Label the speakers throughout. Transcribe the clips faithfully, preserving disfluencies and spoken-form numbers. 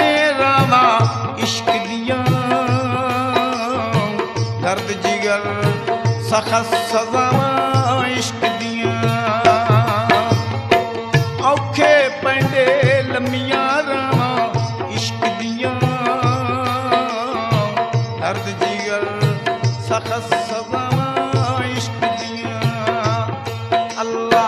Speaker 1: पैंदे रावा इश्क दियां दर्द जिगर सखत सजावां इश्क दियां औखे पैंदे लम्मियां रावा इश्क दियां दर्द जिगर सखत सजावां इश्क दियां अल्लाह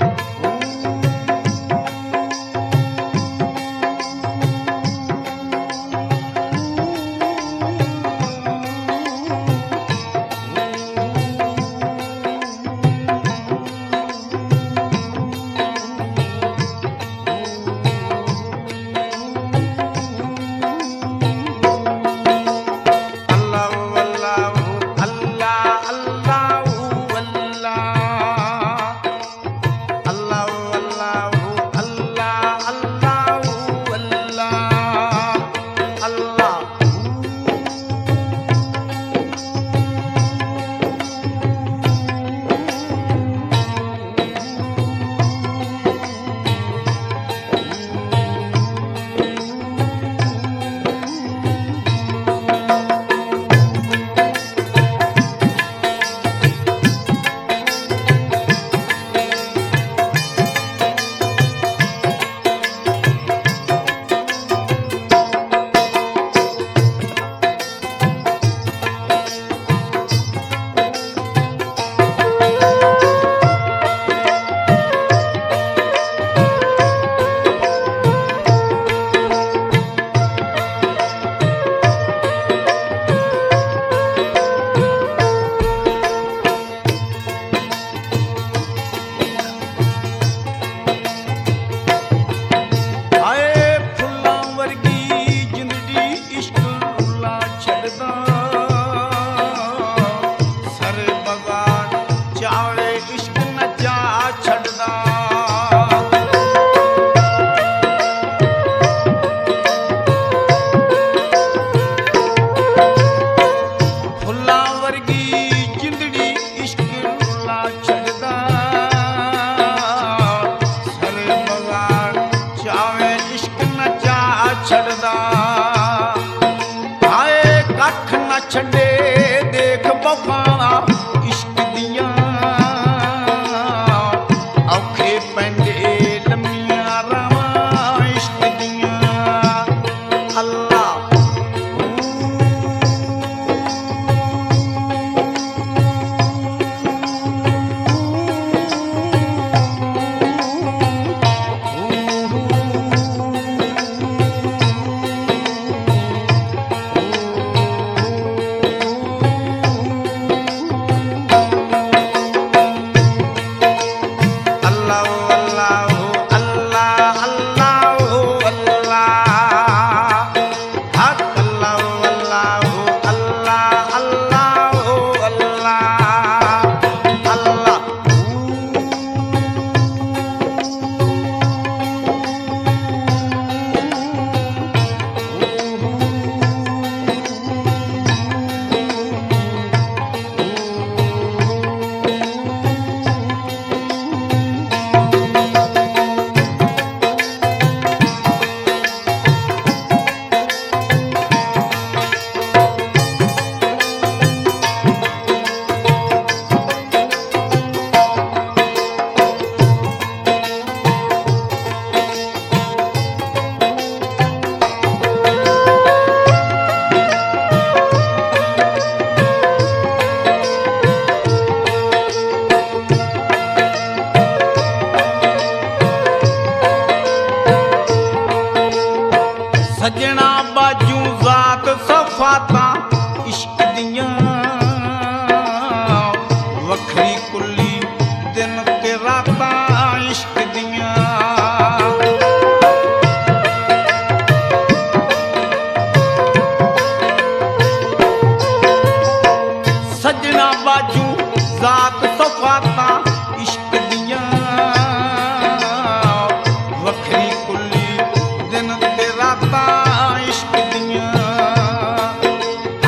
Speaker 1: छड़े देख बफाना इश्क दियां औखे पैंदे लम्मियां रावां इश्क दियां अल्लाह सजना बाजू जात सफाता इश्क दियां वखरी कुली दिन ते रातां इश्क दियां सजना बाजू जात सफाता इश्क दियां वखरी कुली दिन ते रातां इश्क दियां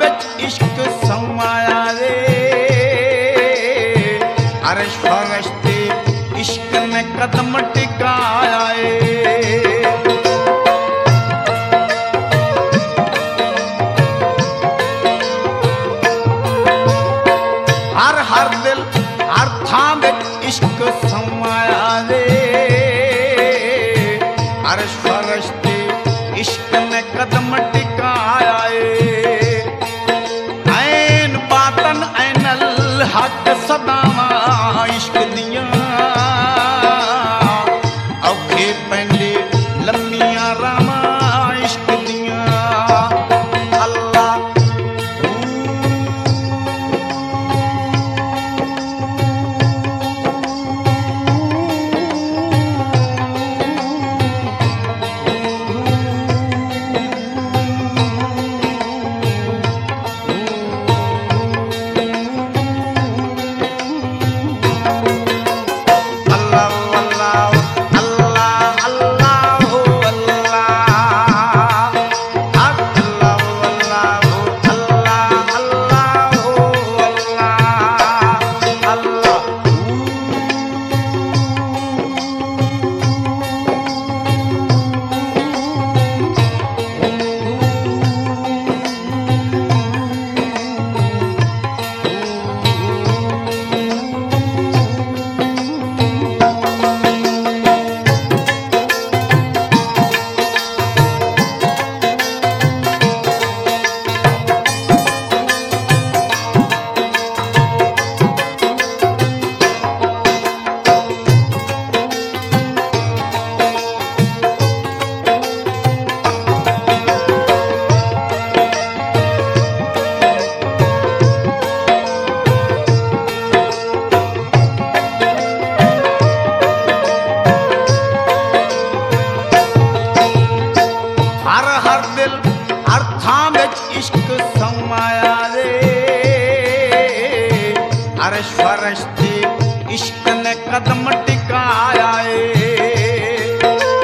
Speaker 1: बिच इश्क समाया रे अरश फरश ते इश्क ने कदम टिकाया है। हर हर दिल हर थां विच इश्क समाया रे अरश फरश ते इश्क ने कदम टिकाया है। ऐन बातन ऐनल हक सदावा इश्क दियां औखे पैंदे लम्मियां रामा इश्क दियां। अल्लाह अरश फरश ते इश्क ने कदम टिकाया है।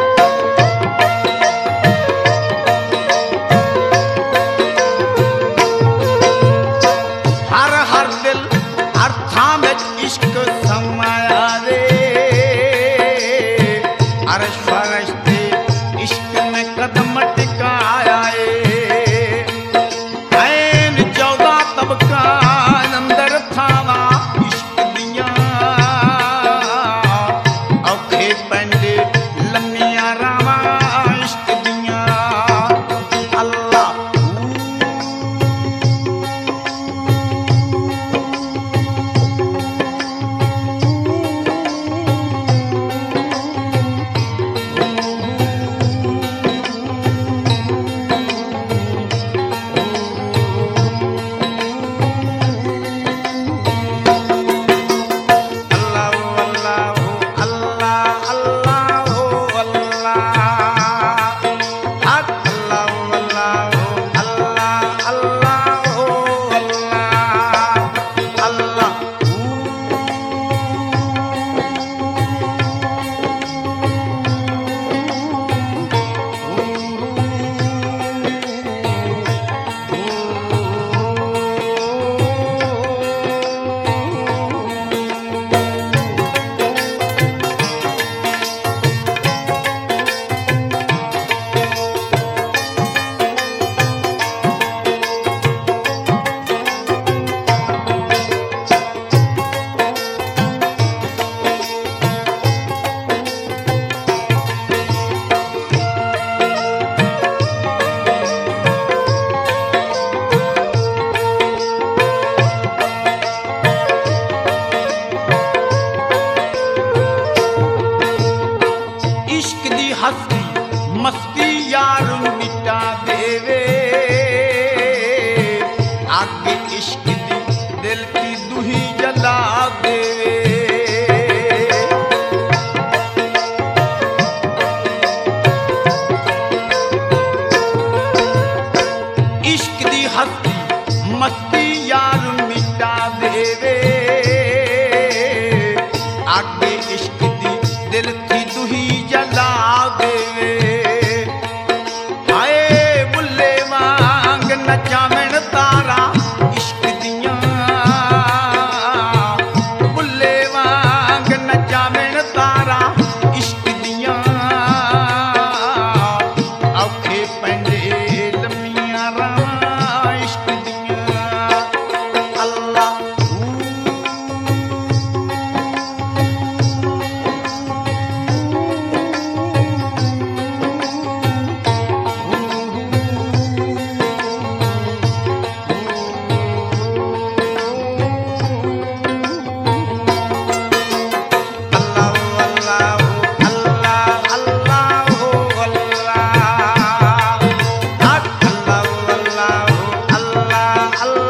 Speaker 1: हर हर दिल हर थां विच इश्क समाया रे अरश फरश ते इश्क ने कदम टिकाया है। ऐन चौदह तबका अंदर थावा हस्ती मस्ती यार मिटा देवे आगे इश्क दी दिल की दुही जला देवे। इश्क दी हस्ती मस्ती यार मिटा देवे आगे इश्क दी दिल की दुही जला देवे। आए बुल्ले वांग नचावन तारा अल्लाह